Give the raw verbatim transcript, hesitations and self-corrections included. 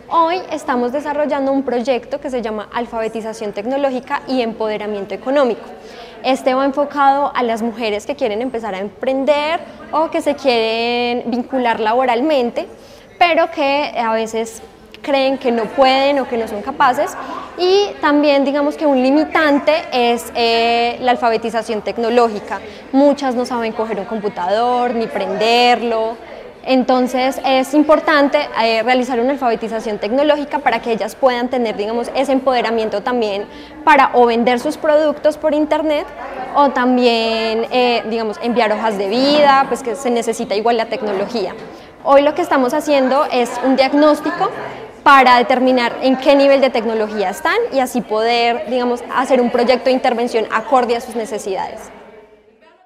Hoy estamos desarrollando un proyecto que se llama Alfabetización Tecnológica y Empoderamiento Económico. Este va enfocado a las mujeres que quieren empezar a emprender o que se quieren vincular laboralmente, pero que a veces creen que no pueden o que no son capaces, y también digamos que un limitante es eh, la alfabetización tecnológica. Muchas no saben coger un computador ni prenderlo. Entonces es importante eh, realizar una alfabetización tecnológica para que ellas puedan tener, digamos, ese empoderamiento también para o vender sus productos por internet o también, eh, digamos, enviar hojas de vida, pues que se necesita igual la tecnología. Hoy lo que estamos haciendo es un diagnóstico para determinar en qué nivel de tecnología están y así poder, digamos, hacer un proyecto de intervención acorde a sus necesidades.